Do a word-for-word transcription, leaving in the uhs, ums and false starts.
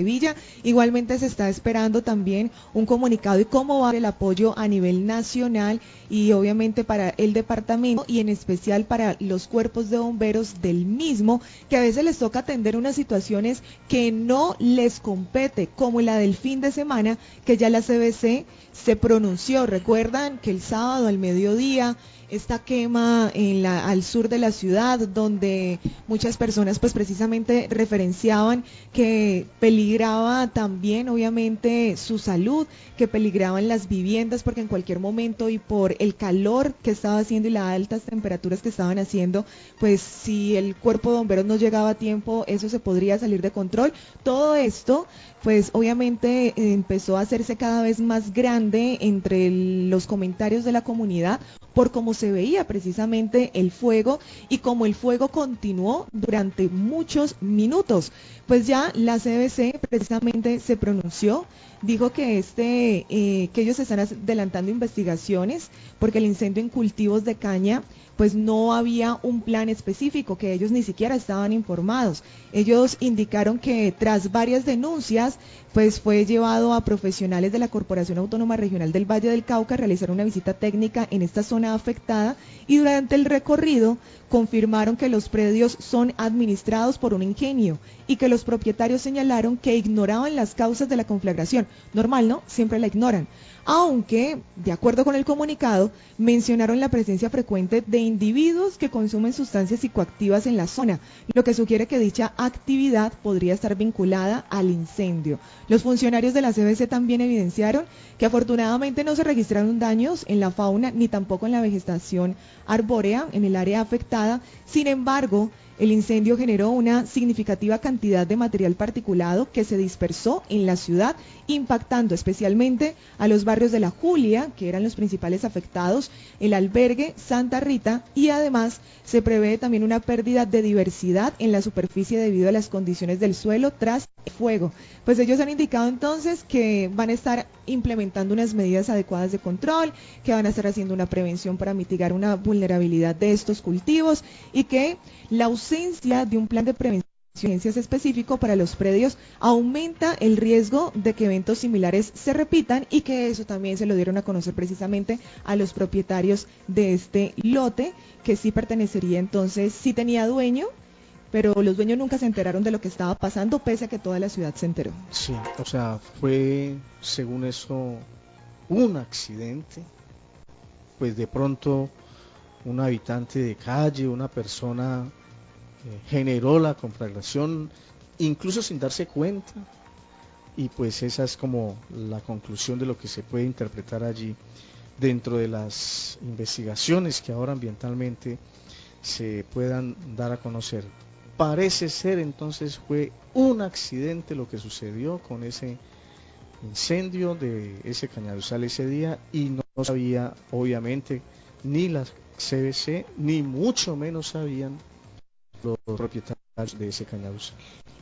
Villa. Igualmente se está esperando también un comunicado y cómo va el apoyo a nivel nacional y obviamente para el departamento y en especial para los cuerpos de bomberos del mismo, que a veces les toca atender unas situaciones que no les compete, como la del fin de semana, que ya la C B C se pronunció. Recuerdan que el sábado al mediodía esta quema en la, al sur de la ciudad, donde muchas personas pues precisamente referenciaban que peligraba también obviamente su salud, que peligraban las viviendas porque en cualquier momento y por el calor que estaba haciendo y las altas temperaturas que estaban haciendo, pues si el cuerpo de bomberos no llegaba a tiempo, eso se podría salir de control. Todo esto pues obviamente eh, empezó a hacerse cada vez más grande entre el, los comentarios de la comunidad por cómo se veía precisamente el fuego y cómo el fuego continuó durante muchos minutos. Pues ya la C B C precisamente se pronunció, dijo que este eh, que ellos están adelantando investigaciones porque el incendio en cultivos de caña pues no había un plan específico, que ellos ni siquiera estaban informados. Ellos indicaron que tras varias denuncias pues fue llevado a profesionales de la Corporación Autónoma Regional del Valle del Cauca a realizar una visita técnica en esta zona afectada y durante el recorrido confirmaron que los predios son administrados por un ingenio y que los propietarios señalaron que ignoraban las causas de la conflagración. Normal, ¿no? Siempre la ignoran. Aunque, de acuerdo con el comunicado, mencionaron la presencia frecuente de individuos que consumen sustancias psicoactivas en la zona, lo que sugiere que dicha actividad podría estar vinculada al incendio. Los funcionarios de la C B C también evidenciaron que afortunadamente no se registraron daños en la fauna ni tampoco en la vegetación arbórea en el área afectada. Sin embargo, el incendio generó una significativa cantidad de material particulado que se dispersó en la ciudad, impactando especialmente a los barrios de La Julia, que eran los principales afectados, el albergue Santa Rita, y además se prevé también una pérdida de diversidad en la superficie debido a las condiciones del suelo tras el fuego. Pues ellos han indicado entonces que van a estar implementando unas medidas adecuadas de control, que van a estar haciendo una prevención para mitigar una vulnerabilidad de estos cultivos y que la ausencia de un plan de prevención específico para los predios aumenta el riesgo de que eventos similares se repitan y que eso también se lo dieron a conocer precisamente a los propietarios de este lote, que sí pertenecería entonces, sí tenía dueño, pero los dueños nunca se enteraron de lo que estaba pasando pese a que toda la ciudad se enteró. Sí, o sea, fue según eso un accidente, pues de pronto un habitante de calle, una persona eh, generó la conflagración incluso sin darse cuenta, y pues esa es como la conclusión de lo que se puede interpretar allí dentro de las investigaciones que ahora ambientalmente se puedan dar a conocer. Parece ser entonces fue un accidente lo que sucedió con ese incendio de ese cañaduzal ese día, y no sabía obviamente ni la C B C ni mucho menos sabían los propietarios de ese cañaduzal.